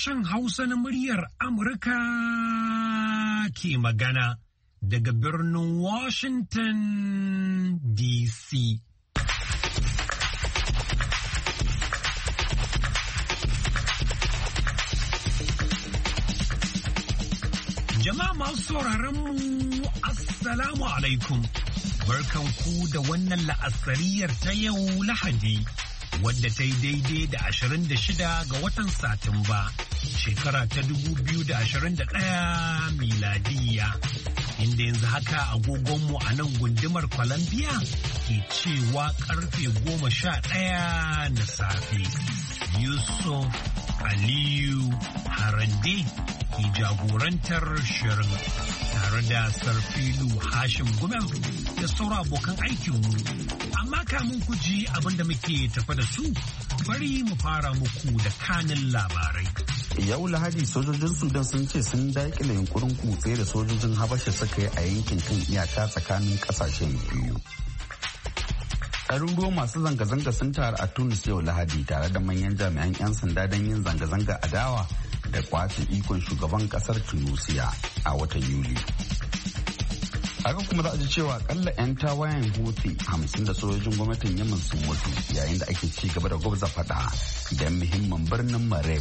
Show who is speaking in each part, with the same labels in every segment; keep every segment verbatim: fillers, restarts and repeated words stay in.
Speaker 1: Sashen Hausa na muryar Amurka ke magana daga birnin Washington D C. Jama'a masu sauraron mu Assalamu alaikum. Barkanku da wannan la'asariyar ta yau Lahadi. Wadda ta yi daidai da ashirin da shida ga watan Satumba, shekara ta dubu biyu da ashirin da ɗaya miladiya. Inda yanzu haka agogonmu a nan gundumar Columbia ke cewa karfe goma sha ɗaya na safe. Yusuf Aliyu Harande ke jagorantar shirin tare da Sarfilu Hashim Gumel da sauran abokan aikinmu. Amma kamun ku ji abin da muke tafa da su, bari mu fara muku da kanin labarai.
Speaker 2: Yau Lahadi sojojin Sudan sun ce sun daƙile yunkurin kutse da sojojin Habasha suka yi a yankin kan iyaka tsakanin ƙasashen biyu. Ɗaruruwan masu zanga-zanga sun taru a Tunis yau Lahadi tare da manyan jami'an 'yan sanda don yin zanga-zanga adawa da kwace ikon shugaban ƙasar Tunisia a watan Yuli. Haka kuma za a ji cewa akalla 'yan tawayen Houthi hamsin da sojojin gwamnatin Yemen sun mutu yayin da ake ci gaba da gwabza fada da muhimmin birnin Mareb.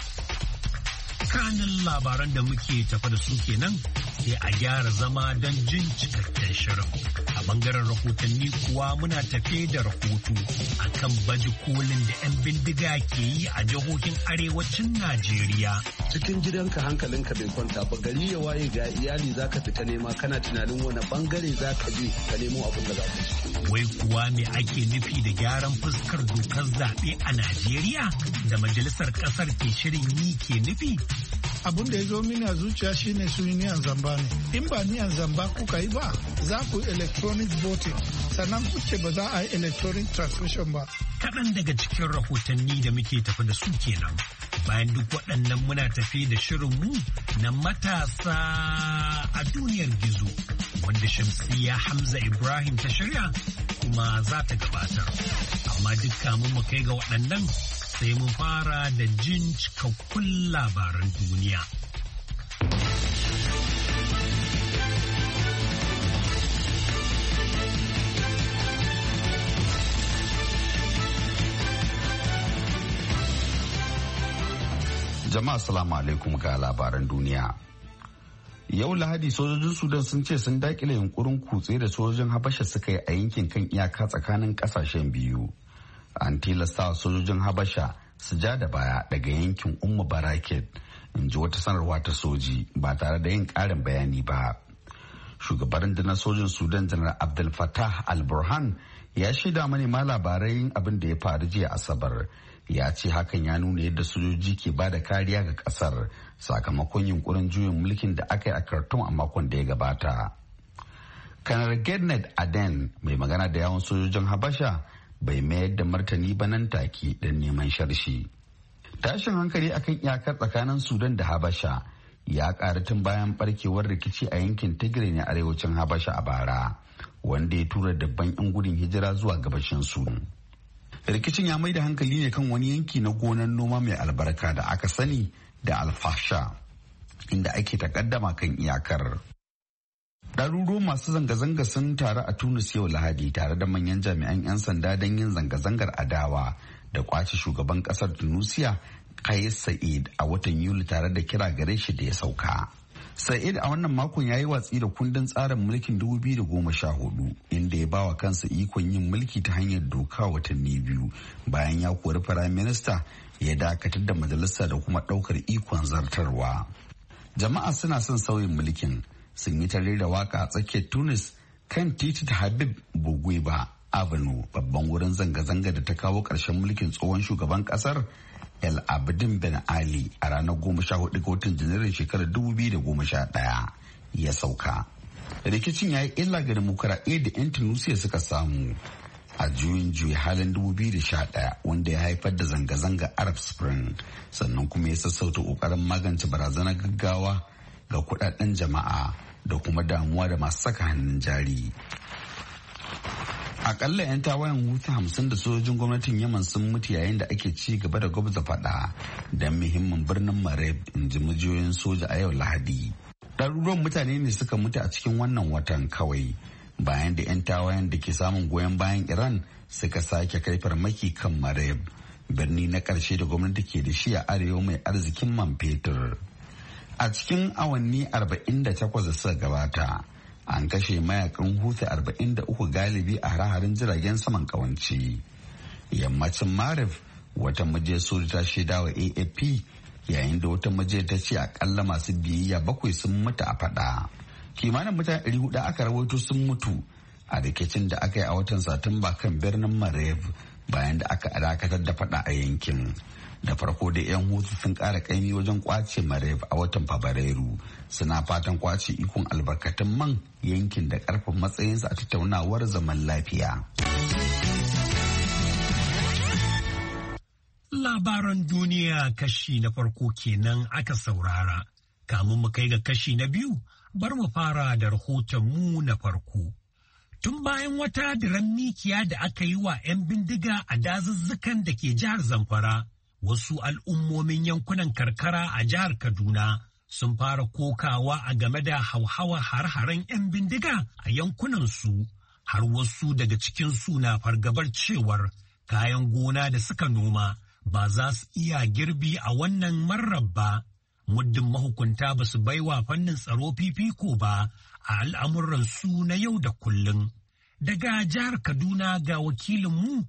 Speaker 1: Kanin labaran da muke tafa da su kenan sai a gyara zama don jin cikakken shirin. A bangaren rahotanni kuwa muna tafe da rahoto akan baje kolin da 'yan bindiga ke yi a jihohin arewacin Najeriya.
Speaker 3: Cikin gidanka hankalinka bai kwanta ba, gari ya waye ga iyali zaka fita nema kana tunanin wani bangare zaka je ka nemo abin da zaka ci.
Speaker 1: Wai kuwa me ake nufi da gyaran fuskar dokar zaɓe a Najeriya da majalisar ƙasar ke shirin yi ke nufi?
Speaker 4: Abun da ya zo mini a zuciya shine su yi niyan zamba ne. In ba niyan zamba kuka yi ba, za ku electronic voting, sannan kuke ba za a yi electronic transmission ba.
Speaker 1: Kaɗan daga cikin rahotanni da muke tafi da su kenan. Bayan duk waɗannan muna tafi da shirinmu na matasa a duniyar gizo, wanda Shamsiyya Hamza Ibrahim ta shirya kuma za ta gabatar. Amma duk kamun mu kai ga waɗannan sai mun fara da jin cikakkun labaran duniya.
Speaker 2: Jama'a salamu alaikum ga labaran duniya. Yau Lahadi sojojin Sudan sun ce sun dakile yunkurin kutse da sojojin Habasha suka yi a yankin kan iyaka tsakanin kasashen biyu. An tilasta sojojin Habasha su ja da baya daga yankin Umma Baraket, in ji wata sanarwa ta soji ba tare da yin ƙarin bayani ba. Shugaban rundunar sojin Sudan Janar Abdel Fattah al-Burhan ya shaida manema labarai abin da ya faru jiya Asabar. Ya ce hakan ya nuna yadda sojoji ke ba da kariya ga kasar sakamakon yunkurin juyin mulkin da aka yi a Khartoum a makon da ya gabata. Kanar Gednet Aden mai magana da yawon sojojin Habasha bai mayar da martani ba nan take don neman sharshi. Tashin hankali akan iyakar tsakanin Sudan da Habasha ya ƙaru tun bayan barkewar rikici a yankin Tigray na arewacin Habasha a bara, wanda ya tura dabban 'yan gudun hijira zuwa gabashin Sudan. Rikicin ya mai da hankali ne kan wani yanki na gonar noma mai albarka da aka sani da alfasha, inda ake takaddama kan iyakar. Ɗaruruwan masu zanga-zanga sun taru a Tunis yau Lahadi tare da manyan jami'an 'yan sanda don yin zanga-zangar adawa da kwace shugaban ƙasar Tunisia Kais Sa'id a watan Yuli tare da kira gare shi da ya sauka. Sa'id a wannan makon ya yi watsi da kundin tsarin mulkin dubu biyu da goma sha hudu, inda ya bawa kansa ikon yin mulki ta hanyar doka watanni biyu bayan ya kori firayim minista ya dakatar da majalisa da kuma ɗaukar ikon zartarwa. Jama'a suna son sauyin mulkin. Sun yi tare da waka a tsakiyar Tunis kan titi ta Habib Bourguiba Avenue, babban wurin zanga-zanga da ta kawo ƙarshen mulkin tsohon shugaban ƙasar El Abidin Ben Ali a ranar goma sha hudu ga watan Janairun shekarar dubu biyu da goma sha ɗaya ya sauka. Rikicin ya yi illa ga demokuraɗiyya da 'yan Tunisia suka samu a juyin juya halin dubu biyu da sha ɗaya, wanda ya haifar da zanga-zanga Arab Spring, sannan kuma ya sassauta ƙoƙarin magance barazanar gaggawa ga kudaden jama'a da kuma damuwa da masu saka hannun jari. Akalla 'yan tawayen Houthi hamsin da sojojin gwamnatin Yaman sun mutu yayin da ake ci gaba da gwabza fada da muhimmin birnin Marib, in ji majiyoyin soja a yau Lahadi. Ɗaruruwan mutane ne suka mutu a cikin wannan watan kawai bayan da 'yan tawayen da ke samun goyon bayan Iran suka sake kai farmaki kan Marib, birni na ƙarshe da gwamnati ke da shi a arewa mai arzikin man fetur. A cikin awanni arba'in da takwas da suka gabata, an kashe mayakan Houthi arba'in da uku galibi a hare-haren jiragen saman kawance. Yammacin Marib, wata majiyar soja ta shaida wa A F P, yayin da wata majiyar ta ce akalla masu biyayya bakwai sun mutu a fada. Kimanin mutane ɗari hudu aka rawaito sun mutu a rikicin da aka yi a watan Satumba kan birnin Marib bayan da aka dakatar da fada a yankin. Da farko da 'yan Houthi sun ƙara ƙaimi wajen kwace Marib a watan Fabrairu, suna fatan kwace ikon albarkatun man yankin da ƙarfin matsayinsa a tattaunawar zaman lafiya.
Speaker 1: Labaran duniya kashi na farko kenan aka saurara. Kamun mu kai ga kashi na biyu, bar mu fara da rahoton mu na farko. Tun bayan wata diran mikiya da aka yi wa 'yan bindiga a dazuzzukan da ke jihar Zamfara, wasu al'ummomin yankunan karkara a jihar Kaduna sun fara kokawa a game da hauhawa har-haren 'yan bindiga a yankunansu, har wasu daga cikinsu na fargabar cewar kayan gona da suka noma ba za su iya girbi a wannan marar ba, muddin mahukunta ba su baiwa fannin tsaro fifiko ba a al'amuransu na yau da kullum. Daga jihar Kaduna ga wakilinmu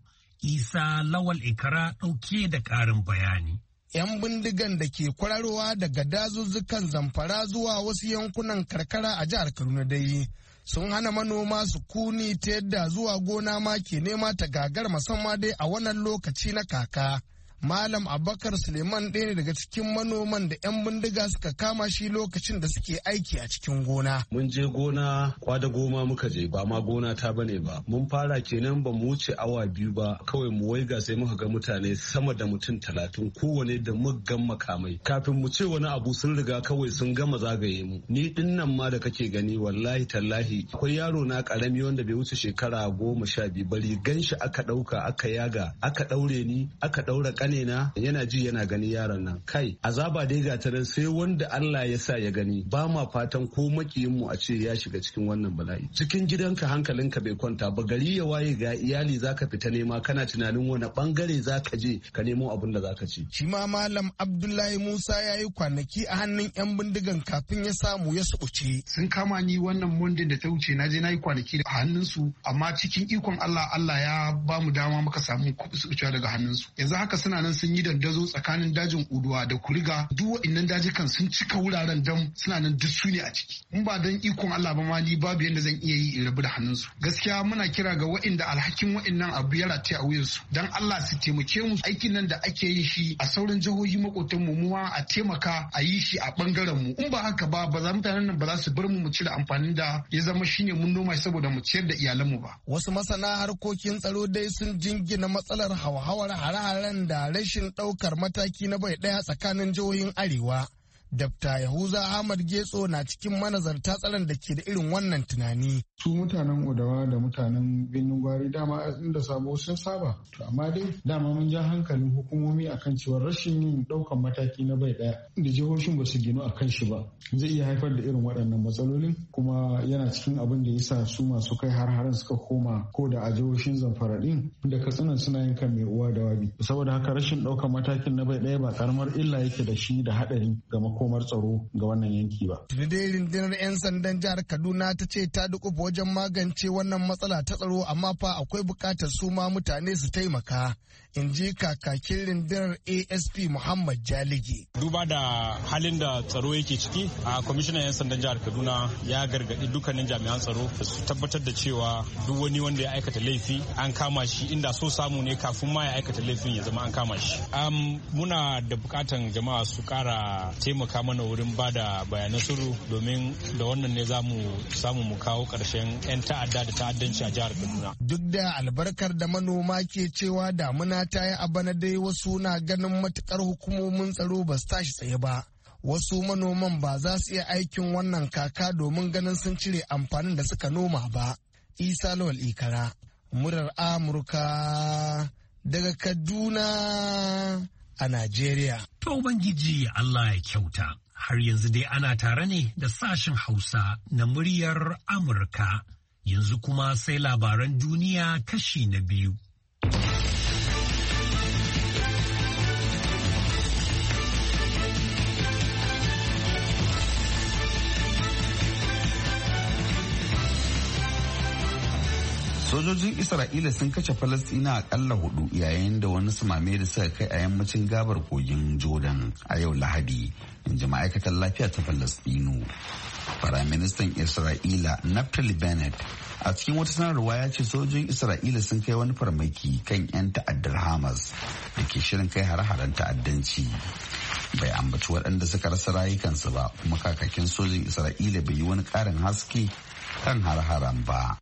Speaker 1: Isa Lawal Ikara ɗauke da ƙarin bayani.
Speaker 5: 'Yan bindigan da ke kwararowa daga dazuzzukan Zamfara zuwa wasu yankunan karkara a jihar Kaduna dai sun hana manoma su kuni ta yadda zuwa gona ma ke nema ta gagar musamman dai a wannan lokaci na kaka. Malam Abubakar Suleiman ɗaya ne daga cikin manoman da 'yan bindiga suka kama shi lokacin da suke aiki a cikin gona.
Speaker 3: Mun je gona kwada goma muka je, ba ma gona ta bane ba. Mun fara kenan ba mu wuce awa biyu ba, kawai mu waiga sai muka ga mutane sama da mutum talatin kowane da muggan makamai. Kafin mu ce wani abu sun riga kawai sun gama zagaye mu. Ni din nan ma da kake gani wallahi tallahi akwai yaro na karami wanda bai wuce shekara goma sha biyu bari ganshi aka ɗauka aka yaga aka ɗaure ni aka ɗaura ƙane na yana ji yana gani yaron nan. Kai azaba dai ga ta sai wanda Allah ya sa ya gani. Ba ma fatan ko makiyin mu a ce ya shiga cikin wannan bala'i. Cikin gidanka hankalinka bai kwanta ba, gari ya waye ga iyali zaka fita nema kana tunanin wani bangare zaka je ka nemo abin da zaka ci.
Speaker 5: Shi ma Malam Abdullahi Musa ya yi kwanaki a hannun 'yan bindigan kafin ya samu ya suɓuce.
Speaker 6: Sun kama ni wannan mondin da ta wuce na je na yi kwanaki a hannunsu, amma cikin ikon Allah Allah ya ba mu dama muka samu suɓucewa daga hannunsu. Yanzu haka suna nan sun yi dandazo tsakanin dajin Uduwa da Kuriga, duk waɗannan dajikan sun cika wuraren dam, suna nan duk su ne a ciki. In ba dan ikon Allah ba ma ni babu yadda zan iya yi in rabu da hannunsu. Gaskiya muna kira ga waɗanda alhakin waɗannan abu ya rataya a wuyansu, dan Allah su taimake mu. Aikin nan da ake yi shi a sauran jihohi makotan mu ma a taimaka a yi shi a bangaren mu. In ba haka ba ba za mutanen nan ba za su bar mu mu cire amfanin da ya zama shine mun noma saboda mu ciyar da iyalanmu ba.
Speaker 5: Wasu masana harkokin tsaro dai sun jingina matsalar hauhawar hare-haren da rashin ɗaukar mataki na bai ɗaya tsakanin jihohin Arewa. Dabta Yahuza Ahmad Getso na cikin manazarta tsaron da ke da irin wannan tunani.
Speaker 7: Su mutanen Odawa da mutanen Birnin Gwari dama inda sabo sun saba. To amma dai dama mun ja hankalin hukumomi akan cewa rashin yin ɗaukan mataki na bai ɗaya da jihohin ba su ginu akan shi ba zai iya haifar da irin waɗannan matsalolin, kuma yana cikin abin da yasa su masu kai har-haren suka koma ko da a jihohin Zamfara din da Katsina suna yin kan mai uwa da wabi. Saboda haka rashin ɗaukan matakin na bai ɗaya ba karamar illa yake da shi da haɗari ga komar tsaro ga wannan yanki ba.
Speaker 5: Dai rundunar 'yan sandan jihar Kaduna ta ce ta dukufa wajen magance wannan matsala ta tsaro, amma fa akwai bukatar su ma mutane su taimaka. In ji kakakin rundunar A S P Muhammad Jalige.
Speaker 8: Duba da halin da tsaro yake ciki, a kwamishinan 'yan sandan jihar Kaduna ya gargaɗi dukkanin jami'an tsaro su tabbatar da cewa duk wani wanda ya aikata laifi an kama shi, inda so samu ne kafin ma ya aikata laifin ya zama an kama shi. Um, muna da bukatan jama'a su kara taimaka mana wurin ba da bayanan sirru, domin da wannan ne za mu samu mu kawo ƙarshen 'yan ta'adda da ta'addanci a jihar Kaduna.
Speaker 5: Duk da albarkar da manoma ke cewa damuna ta yi a bana dai, wasu na ganin matukar hukumomin tsaro ba su tashi tsaye ba. Wasu manoman ba za su iya aikin wannan kaka domin ganin sun cire amfanin da suka noma ba. Isa Lawal Ikara, murar Amurka daga Kaduna a Najeriya.
Speaker 1: To Ubangiji Allah ya kyauta. Har yanzu dai ana tare ne da sashen Hausa na muryar Amurka. Yanzu kuma sai labaran duniya kashi na biyu.
Speaker 2: Sojojin Isra'ila sun kashe Falasɗina akalla hudu yayin da wani sumame da suka kai a yammacin gabar kogin Jordan a yau Lahadi, in ji ma'aikatar lafiya ta Falasɗinu. Firaministan Isra'ila Naftali Bennett a cikin wata sanarwa ya ce sojojin Isra'ila sun kai wani farmaki kan 'yan ta'addar Hamas da ke shirin kai hare-haren ta'addanci. Bai ambaci waɗanda suka rasa rayukansu ba, kuma kakakin sojin Isra'ila bai yi wani ƙarin haske kan hare-haren ba.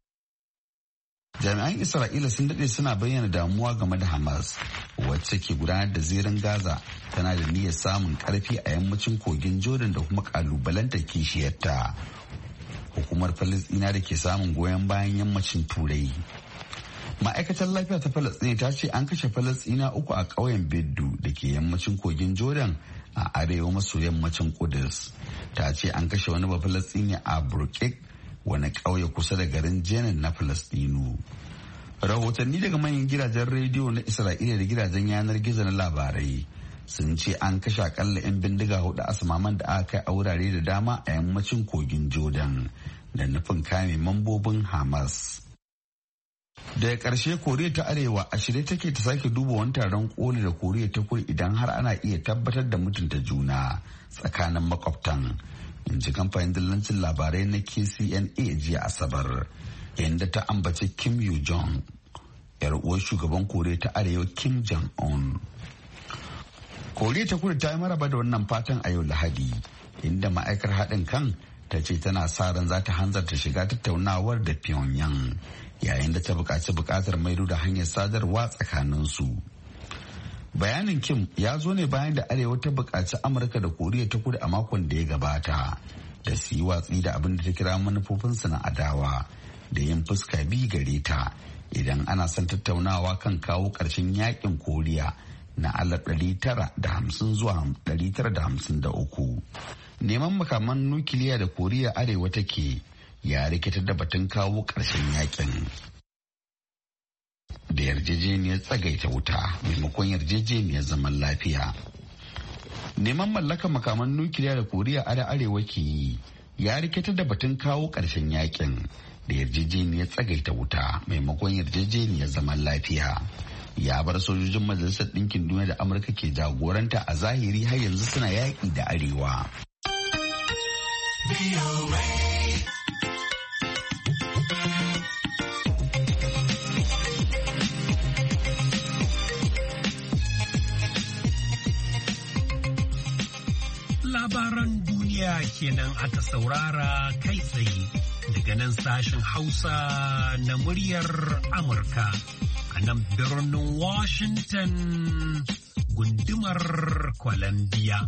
Speaker 2: Jami'an Isra'ila sun daɗe suna bayyana damuwa game da Hamas, wacce ke gudanar da zirin Gaza tana da niyyar samun ƙarfi a yammacin kogin Jordan da kuma ƙalubalantar kishiyarta. Hukumar Falasɗina da ke samun goyon bayan yammacin Turai. Ma'aikatar lafiya ta Falasɗina ta ce an kashe Falasɗina uku a ƙauyen Beddu da ke yammacin kogin Jordan a arewa maso yammacin Kudus. Ta ce an kashe wani Bafalasɗini a Burkek, wani ƙauye kusa da garin Jenin na Falastinu. Rahotanni daga manyan gidajen rediyo na Isra'ila da gidajen yanar gizo na labarai sun ce an kashe akalla 'yan bindiga hudu a samaman da aka kai a wurare da dama a yammacin kogin Jordan da nufin kame mambobin Hamas. Daga ƙarshe, Koriya ta Arewa a shirye take ta sake duba wani taron koli da Koriya ta Kudu idan har ana iya tabbatar da mutunta juna tsakanin makwabtan. In ji kamfanin dillancin labarai na K C N A jiya Asabar, yadda ta ambaci Kim Yo Jong, yar uwar shugaban Koriya ta Arewa Kim Jong Un. Koriya ta Kudu ta yi maraba da wannan fatan a yau Lahadi, inda ma'aikar haɗin kan ta ce tana sa ran za ta hanzarta shiga tattaunawar da Pyongyang, yayin da ta buƙaci buƙatar maido da hanyar sadarwa tsakaninsu. Bayanin Kim ya zo ne bayan da Arewa ta buƙaci Amurka da Koriya ta Kudu a makon da ya gabata da su yi watsi da abin da ta kira manufofinsu na adawa da yin fuska biyu gare ta idan ana son tattaunawa kan kawo ƙarshen yakin Koriya na alaf ɗari tara da hamsin zuwa ɗari tara da hamsin da uku. Neman makaman nukiliya da Koriya Arewa take ya rikitar da batun kawo ƙarshen yakin da yarjejeniyar tsagaita wuta maimakon yarjejeniyar zaman lafiya. Neman mallakar makaman nukiliya da Koriya Arewa ke yi ya rikitar da batun kawo ƙarshen yakin da yarjejeniyar tsagaita wuta maimakon yarjejeniyar zaman lafiya. Ya bar sojojin Majalisar Ɗinkin Duniya da Amurka ke jagoranta a zahiri har yanzu suna yaƙi da Arewa.
Speaker 1: Labaran duniya kenan aka saurara kai tsaye daga nan sashen Hausa na muryar Amurka a nan birnin Washington gundumar Columbia.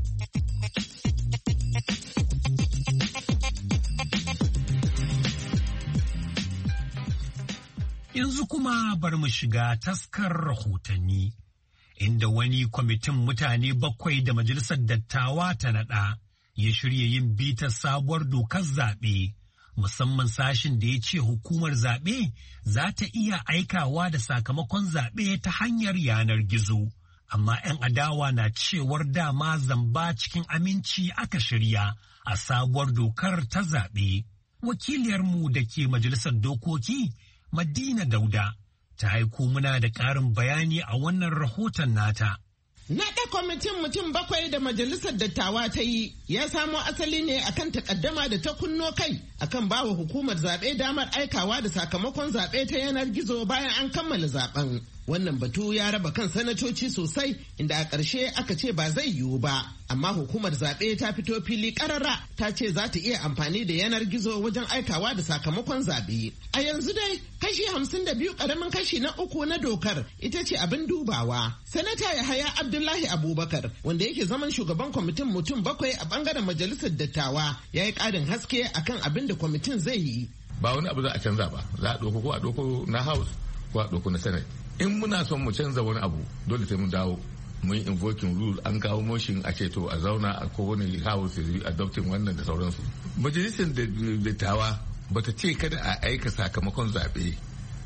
Speaker 1: Yanzu kuma bar mu shiga taskar rahotanni. Inda wani kwamitin mutane bakwai da majalisar dattawa ta naɗa ya shirya yin bitar sabuwar dokar zaɓe, musamman sashin da ya ce hukumar zaɓe za ta iya aikawa da sakamakon zaɓe ta hanyar yanar gizo. Amma 'yan adawa na cewar dama zamba cikin aminci aka shirya a sabuwar dokar ta zaɓe. Wakiliyarmu da ke majalisar dokoki, Madina Dauda, ta aiko muna da ƙarin bayani a wannan rahoton nata.
Speaker 9: Naɗa kwamitin mutum bakwai da majalisar dattawa ta yi ya samo asali ne akan takaddama da ta kunno kai akan bawa hukumar zaɓe damar aikawa da sakamakon zaɓe ta yanar gizo bayan an kammala zaɓen. Wannan batu ya raba kan sanatoci sosai, inda a ƙarshe aka ce ba zai yiwu ba. Amma hukumar zaɓe ta fito fili ƙarara ta ce za ta iya amfani da yanar gizo wajen aikawa da sakamakon zaɓe. A yanzu dai kashi hamsin da biyu ƙaramin kashi na uku na dokar ita ce abin dubawa. Sanata Yahaya Abdullahi Abubakar, wanda yake zaman shugaban kwamitin mutum bakwai a ɓangaren majalisar dattawa, ya yi ƙarin haske akan abin da kwamitin zai yi.
Speaker 10: Ba wani abu za a canza ba, za a ɗauko ko a ɗauko na House ko a ɗauko na senate. In muna son mu canza wani abu dole sai mu dawo mun yi invoking rule, an kawo motion a ce to a zauna a kowane house ya adopting wannan da sauransu. Majalisar dattawa bata ce kada a aika sakamakon zaɓe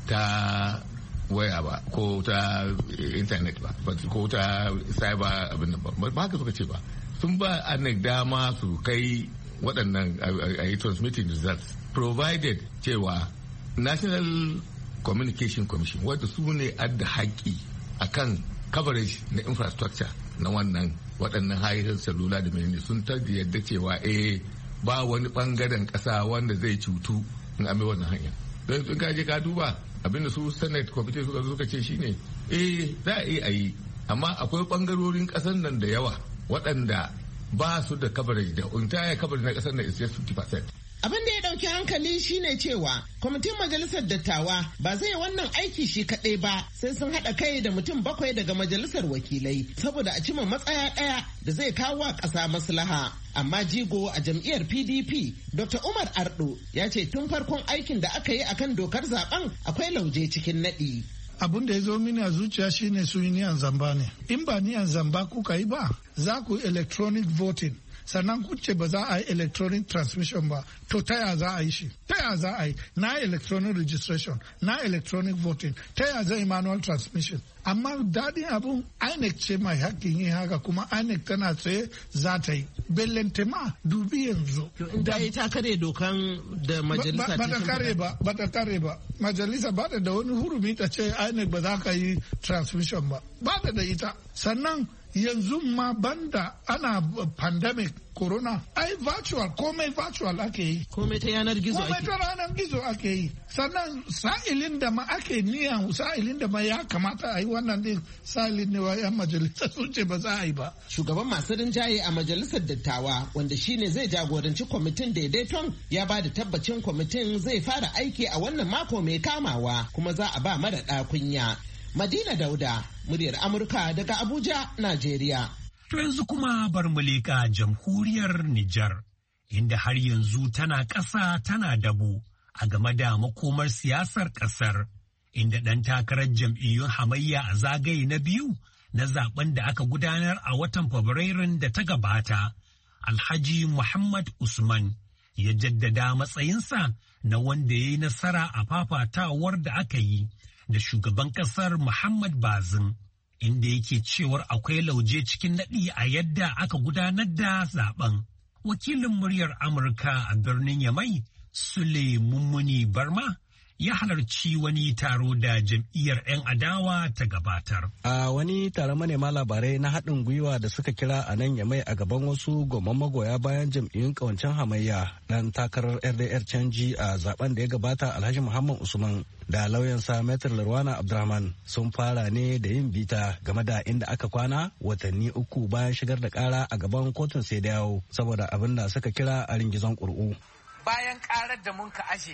Speaker 10: ta waya ba ko ta internet ba ko ta cyber abin nan ba ba haka suka ce ba. Sun ba anek dama su kai waɗannan a yi transmitting results provided cewa National Communication Commission wadda su ne adda haƙƙi akan coverage na infrastructure na wannan waɗannan hayar salula da menene sun tarda yadda cewa eh ba wani ɓangaren ƙasa wanda zai cutu in ame wannan hanya. Don in ka je ka duba abinda su Senate Committee suka suka ce shine eh za a iya yi amma akwai ɓangarorin ƙasar nan da yawa waɗanda ba su da coverage da entire coverage na ƙasar nan is just fifty percent.
Speaker 9: Abin da ya ɗauki hankali shine cewa kwamitin majalisar dattawa ba zai wannan aiki shi kaɗai ba sai sun haɗa kai da mutum bakwai daga majalisar wakilai saboda a cima matsaya ɗaya da zai kawo wa ƙasa maslaha. Amma jigo a jam'iyyar P D P Doctor Umar Ardo ya ce tun farkon aikin da aka yi akan dokar zaben akwai lauje cikin naɗi.
Speaker 4: Abun da ya zo mini a zuciya shine su yi niyan zamba ne. In ba niyan zamba kuka yi ba za ku electronic voting. Sannan kuce ba za a yi electronic transmission ba to ta ya za a yi shi ta ya za a yi na electronic registration na electronic voting ta ya za yi manual transmission. Amma daɗin abun I N E C ce mai hakkin yin haka kuma I N E C tana tsaye za ta yi bellentema dubi yanzu
Speaker 9: da ita kare dokan da majalisa
Speaker 4: ba ta kare ba ba ta kare ba majalisa ba ta da wani hurumi ta ce I N E C ba za ka yi transmission ba ba ta da ita. Sannan yanzu ma banda ana pandemic corona ai virtual komai virtual ake yi
Speaker 9: komai ta yanar gizo ake
Speaker 4: komai ta yanar gizo ake yi. Sannan sa'ilin da ma ake niyan sa'ilin da ma ya kamata a yi wannan din sa'ilin ne wa yan majalisa sun ce ba za a yi ba.
Speaker 9: Shugaban masu rinjaye a majalisar dattawa wanda shine zai jagoranci kwamitin daidaiton ya ba da tabbacin kwamitin zai fara aiki a wannan mako mai kamawa kuma za a ba mara kunya. Madina Dauda, muryar Amurka daga Abuja, Najeriya.
Speaker 1: To yanzu kuma bar mu leƙa jamhuriyar Nijar, inda har yanzu tana ƙasa tana dabo a game da makomar siyasar ƙasar, inda ɗan takarar jam'iyyun hamayya a zagaye na biyu na zaben da aka gudanar a watan Fabrairun da ta gabata, Alhaji Muhammad Usman, ya jaddada matsayinsa na wanda ya yi nasara a fafatawar da aka yi da shugaban kasar Muhammad Bazoum, inda yake cewar akwai lauje cikin naɗi a yadda aka gudanar da zaben. Wakilin muryar Amurka a birnin Yamai, Sule Mummuni Barma, ya halarci wani taro da jam'iyyar 'yan adawa ta gabatar.
Speaker 11: A wani taron manema labarai na haɗin gwiwa da suka kira a nan Yamai a gaban wasu gomman magoya bayan jam'iyyun ƙawancen hamayya, ɗan takarar R D R canji a zaben da ya gabata Alhaji Muhammad Usman da lauyansa Metir Larwana Abdurrahman sun fara ne da yin bita game da inda aka kwana watanni uku bayan shigar da ƙara a gaban kotun sai da yawo saboda abin da suka kira a ringizon ƙuri'u.
Speaker 12: Bayan ƙarar da mun ka ashe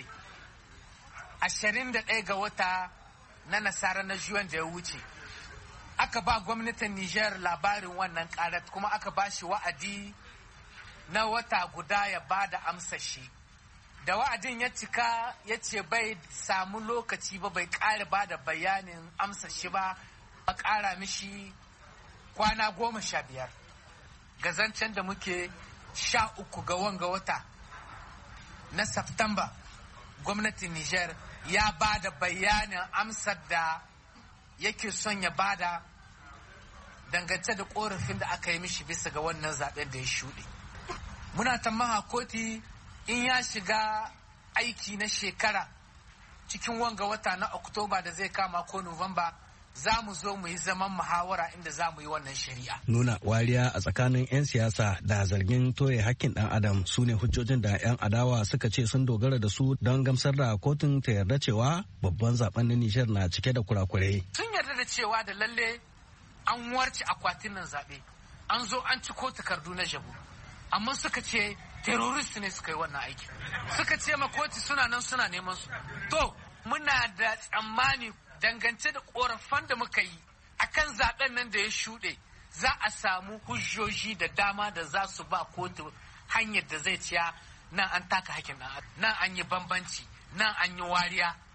Speaker 12: ashirin da ɗaya ga wata na nasara na juyan da ya wuce aka ba gwamnatin Nijar labarin wannan karat kuma aka ba shi wa'adi na wata guda ya ba da amsa shi. Da wa'adin ya cika ya ce bai samu lokaci ba bai ƙara ba da bayanin amsa shi ba a ƙara mishi kwana goma sha biyar. Gazancen da muke sha uku ga wanga wata na Satumba gwamnatin Nijar ya ba da bayanin amsar da yake son ya bada dangance da korafin da aka yi mishi bisa ga wannan zaben da ya shuɗe. Muna tamaha koti in ya shiga aiki na shekara cikin wanga wata na Oktoba da zai kama ko Nuwamba za mu zo mu yi zaman muhawara inda za mu yi wannan shari'a.
Speaker 11: Nuna wariya a tsakanin 'yan siyasa da zargin toye hakkin ɗan adam su ne hujjojin da 'yan adawa suka ce sun dogara da su don gamsar da kotun ta yarda cewa babban zaben na Nijar na cike da kurakurai.
Speaker 12: Sun yarda da cewa da lalle an warce akwatin nan zaɓe, an zo an ci ko takardu na jabu, amma suka ce terrorist ne suka yi wannan aiki. Suka ce ma koti suna nan suna neman su. To muna da tsammani dangance da korafan da muka yi akan zaben nan da ya shuɗe za a samu hujjoji da dama da za su ba kotu hanyar da zai ciya nan an taka hakkin ɗan nan an yi bambanci nan an yi wariya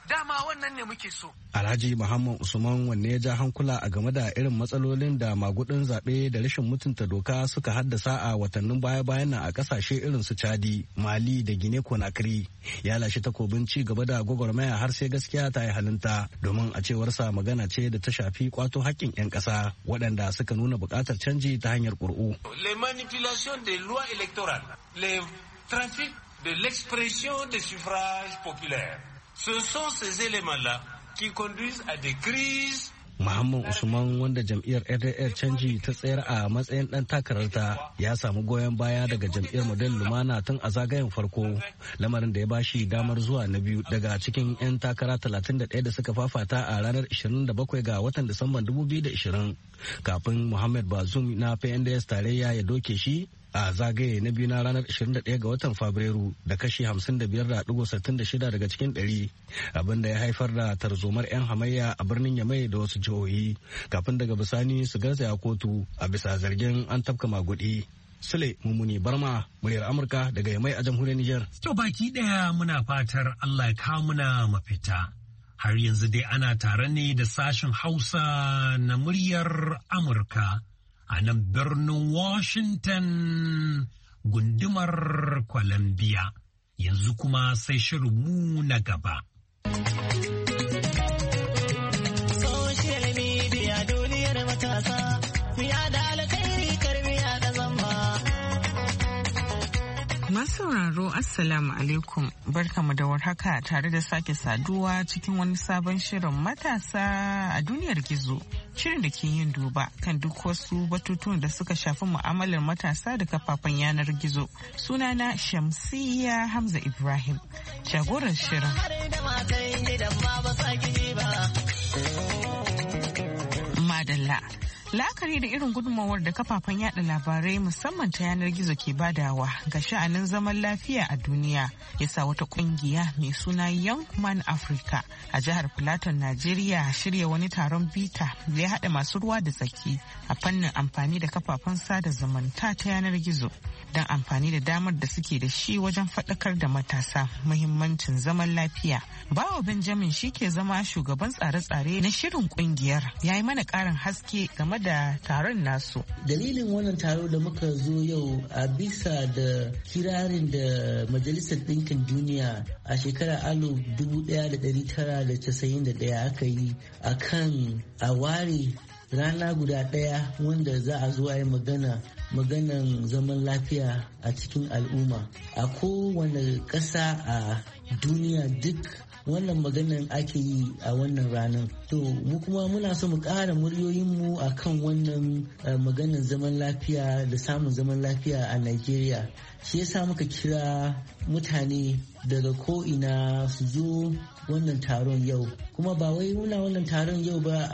Speaker 12: dama wannan ne muke so.
Speaker 11: Alhaji Muhammad Usman wanne ya ja hankula a game da irin matsalolin da magudin zaɓe da rashin mutunta doka suka haddasa a watannin baya-bayan nan a ƙasashe irin su Chadi, Mali da Guinea Conakry. Ya lashe takobin ci gaba da gwagwarmaya har sai gaskiya ta yi halinta, domin a cewarsa magana ce da ta shafi kwato haƙƙin 'yan ƙasa waɗanda suka nuna buƙatar canji ta hanyar ƙuri'u.
Speaker 13: Les manipulations des lois électorales, les trafics de l'expression des suffrages populaires. Ce sont ces éléments-là qui conduisent à des crises.
Speaker 11: Muhammad Usman wanda jam'iyyar R D R canji ta tsayar a matsayin ɗan takararta ya samu goyon baya daga jam'iyyar Model Lumana tun a zagayen farko, lamarin da ya bashi damar zuwa na biyu daga cikin 'yan takara talatin da ɗaya da suka fafata a ranar ishirin da bakwai ga watan Disamban dubu biyu da ishirin kafin Muhammad Bazoum na P N D S tarayya ya doke shi a zagaye na biyu na ranar ishirin da ɗaya ga watan Fabrairu da kashi hamsin da biyar da ɗigo sittin da shida daga cikin ɗari, abin da ya haifar da tarzomar 'yan hamayya a birnin Yamai da wasu jihohi kafin daga bisani su garzaya kotu a bisa zargin an tafka magudi. Sule Mummuni Barma, muryar Amurka daga Yamai a jamhuriyar Nijar.
Speaker 1: To baki ɗaya muna fatar Allah ya kawo muna mafita. Har yanzu dai ana tare ne da sashen Hausa na muryar Amurka. A nan birnin Washington gundumar Columbia. Yanzu kuma sai shirinmu na gaba.
Speaker 14: Social media duniyar matasa, miya da alkhairi karmiya da zamba.
Speaker 15: Masu sauraro Assalamu alaikum, barkamu da warhaka tare da sake saduwa cikin wani sabon shirin matasa a duniyar gizo. Shirin da ke yin duba kan duk wasu batutuwan da suka shafi mu'amalar matasa da kafafen yanar gizo. Sunana Shamsiyya Hamza Ibrahim, jagorar shirin. Madalla. La'akari da irin gudunmawar da kafafen yada labarai musamman ta yanar gizo ke badawa ga sha'anin zaman lafiya a duniya ya sa wata kungiya mai suna Young Man Africa a jihar Plateau, Najeriya shirya wani taron bita da ya haɗa masu ruwa da tsaki a fannin amfani da kafafen sada zumunta ta yanar gizo don amfani da damar da suke da shi wajen faɗakar da matasa muhimmancin zaman lafiya. Bawa Benjamin shi ke zama shugaban tsare-tsare na shirin kungiyar, ya yi mana ƙarin haske game da taron nasu.
Speaker 16: Dalilin wannan taro da muka zo yau a bisa da kirarin da Majalisar Ɗinkin Duniya a shekarar alif dubu ɗaya da ɗari tara da casa'in da ɗaya aka yi a kan a ware rana guda ɗaya wanda za a zo a yi magana maganan zaman lafiya a cikin al'umma a kowane ƙasa a duniya. Duk wannan maganan ake yi a wannan ranar. To mu kuma muna so mu ƙara muryoyinmu a kan wannan maganan zaman lafiya da samun zaman lafiya a Najeriya. Shi yasa muka kira mutane daga ko'ina su zo wannan taron yau. Kuma ba wai muna wannan taron yau ba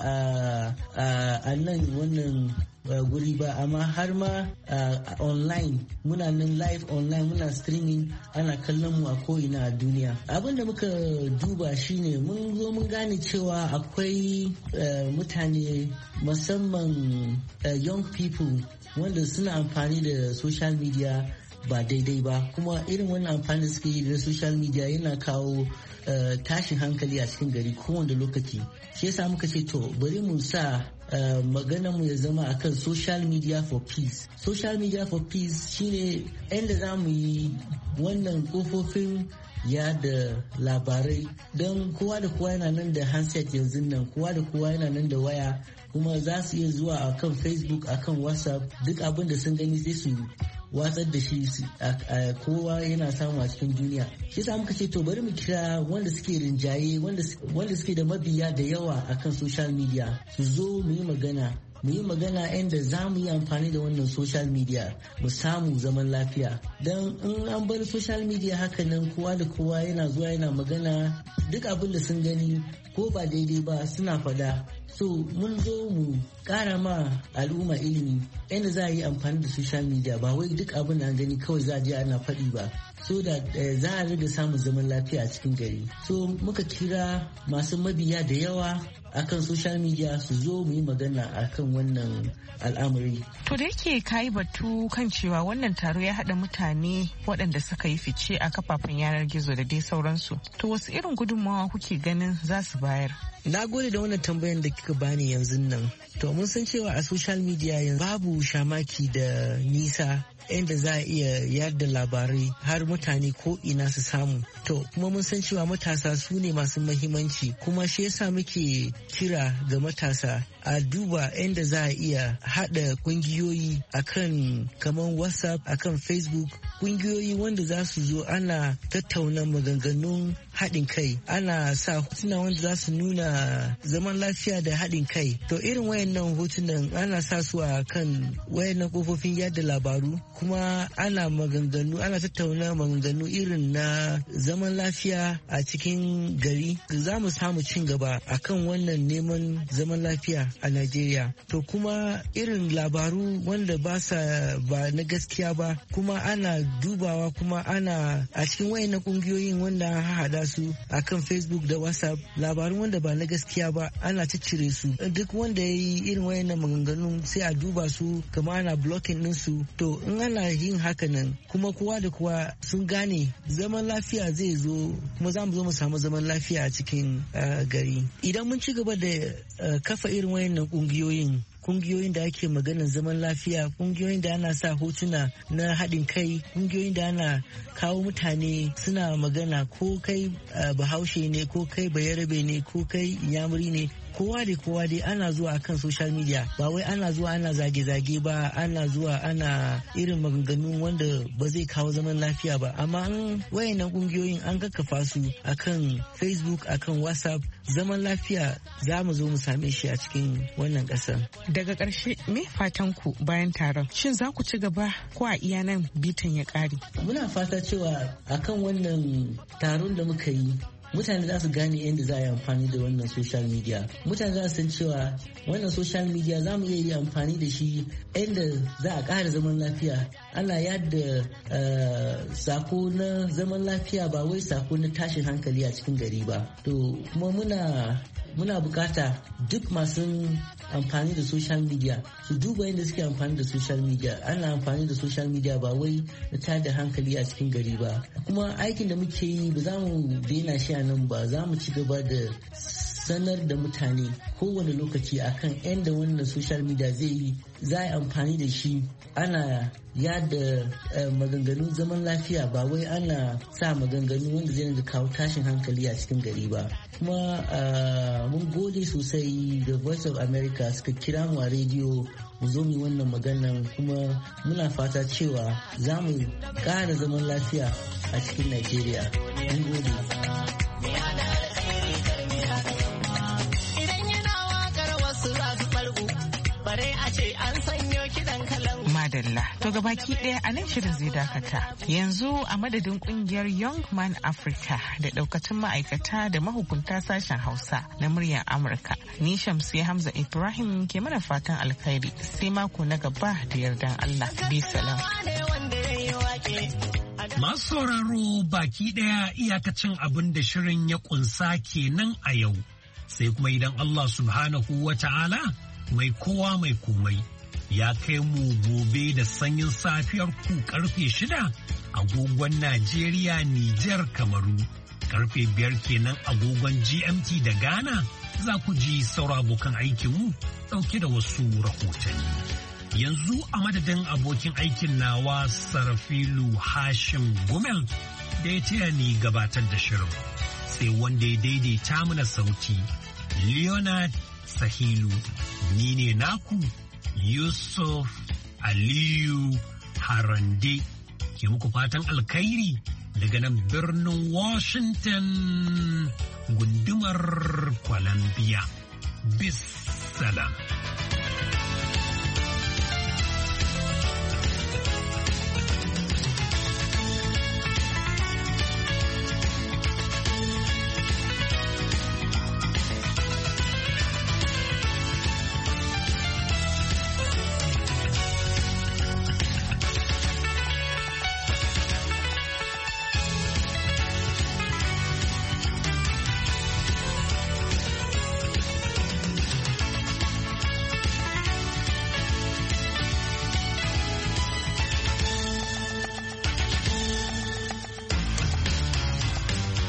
Speaker 16: a nan wannan guri ba, amma har ma online muna nan live online muna streaming ana kallon mu a ko'ina a duniya. Abin da muka duba shine mun zo mun gane cewa akwai mutane musamman young people wanda suna amfani da social media ba daidai ba, kuma irin wannan amfani da suke yi da social media yana kawo tashin hankali a cikin gari kowane lokaci. Shi yasa muka ce to bari mu sa Uh, maganar mu ya zama akan social media for peace. Social media for peace shine inda za mu yi wannan kofofin yada labarai don kowa da kowa yana nan da handset yanzu nan, kowa da kowa yana nan da waya, kuma za su iya zuwa akan Facebook, akan WhatsApp, duk abin da sun gani sai su watsar da shi kowa yana samu a cikin duniya. Shi yasa muka ce to bari mu kira wanda suke rinjaye, wanda suke da mabiya da yawa akan social media su zo mu yi magana mu yi magana inda za mu yi amfani da wannan social media mu samu zaman lafiya. Don in an bar social media haka nan kowa da kowa yana zuwa yana magana duk abin da sun gani ko ba daidai ba suna fada. So mun zo mu kara ma al'umma ilimi inda za a yi amfani da social media, ba wai duk abin da an gani kawai za a je ana faɗi ba. so da za a riga samun zaman lafiya a cikin gari. So muka kira masu mabiya da yawa akan social media su zo mu yi magana akan wannan al'amari.
Speaker 15: To da yake kayi batu kan cewa wannan taro ya haɗa mutane waɗanda suka yi fice a kafafen yanar gizo da dai sauransu. To wasu irin gudunmawa kuke ganin za su bayar?
Speaker 16: Na gode da wannan tambayan da kika bani yanzu nan. To mun san cewa a social media yanzu babu shamaki da nisa inda za a iya yada labarai har mutane ko ina su samu. To kuma mun san cewa matasa su ne masu mahimmanci, kuma shi yasa muke kira ga matasa a duba inda za a iya haɗa kungiyoyi akan kamar WhatsApp, akan Facebook, kungiyoyi wanda za su zo ana tattauna maganganun haɗin kai, ana sa hotuna wanda za su nuna zaman lafiya da haɗin kai. To irin wayannan hotunan ana sa su a kan wayannan kofofin yada labaru, kuma ana maganganu ana tattauna maganganu irin na zaman lafiya a cikin gari. Za mu samu cin gaba akan wannan neman zaman lafiya a Najeriya. To kuma irin labaru wanda ba sa ba na gaskiya ba, kuma ana dubawa, kuma ana a cikin wayannan kungiyoyin wanda an haɗa su akan Facebook da WhatsApp, labarun wanda ba na gaskiya ba ana ciccire su. Duk wanda ya yi irin wayannan maganganun sai a duba su, kama ana blocking din su. To in ana yin haka nan, kuma kowa da kowa sun gane zaman lafiya zai zo, kuma za mu zo mu samu zaman lafiya a cikin uh, gari. Idan mun ci gaba da uh, kafa irin wayannan kungiyoyin kungiyoyin da ake maganar zaman lafiya, kungiyoyin da ana sa hotuna na haɗin kai, kungiyoyin da ana kawo mutane suna magana, ko kai uh, bahaushe ne, ko kai bayarabe ne, ko kai inyamuri ne, kowa da kowa dai ana zuwa akan social media. Ba wai ana zuwa ana zage-zage ba, ana zuwa ana irin maganganu wanda ba zai kawo zaman lafiya ba. Amma an wayannan kungiyoyin an kakkafa su akan Facebook, akan WhatsApp, zaman lafiya za mu zo mu same shi a cikin wannan ƙasar.
Speaker 15: Daga ƙarshe, me fatan ku bayan taron? Shin za ku ci gaba ko a iya nan bitan ya ƙare?
Speaker 16: Muna fata cewa akan wannan taron da muka yi, mutane za su gane yadda za a yi amfani da wannan social media. Mutane za su san cewa wannan social media za mu iya yi amfani da shi yadda za a ƙara zaman lafiya. Ana yadda uh, sako na zaman lafiya, ba wai sako na tashin hankali a cikin gari ba. To kuma muna muna bukata duk masu amfani da social media su duba yadda suke amfani da social media. Ana amfani da social media ba wai na tada hankali a cikin gari ba. Kuma aikin da muke yi ba za mu daina shi a nan ba, za mu ci gaba da sanar da mutane kowane lokaci akan yadda wannan social media zai yi za a yi amfani da shi. Ana yada uh, maganganun zaman lafiya, ba wai ana sa maganganu wanda zai da kawo tashin hankali a cikin gari ba. Kuma uh, mun gode sosai da Voice of America suka kira mu a rediyo mu zo mu wannan maganan, kuma muna fata cewa za mu ƙara zaman lafiya a cikin Najeriya. Mun gode.
Speaker 15: Madalla, to gabaki ɗaya a nan shirin zai dakata. Yanzu a madadin kungiyar Young Man Africa da ɗaukacin ma'aikata da mahukunta sashen Hausa na muryar Amurka, ni Shamsiyya Hamza Ibrahim ke mana fatan alkhairi, sai mako na gaba da yardan Allah. Bi salam.
Speaker 1: Masu sauraro baki ɗaya iyakacin abin da shirin ya ƙunsa kenan a yau. Sai kuma idan Allah subhanahu wa ta'ala mai kowa mai komai ya kai mu gobe da sanyin safiyar ku karfe shida agogon Najeriya, Nijar, Kamaru, karfe biyar kenan agogon G M T da Ghana, za ku ji saura abokan aikinmu ɗauke da wasu rahotanni. Yanzu a madadin abokin aikin nawa Sarafilu Hashim Gumel da ya taya ni gabatar da shirin, sai wanda ya daidaita mana sauti Leonard Sahilu, ni ne naku Yusuf Aliyu Harande ke muku fatan alkhairi daga nan birnin Washington gundumar Columbia. Bis salam.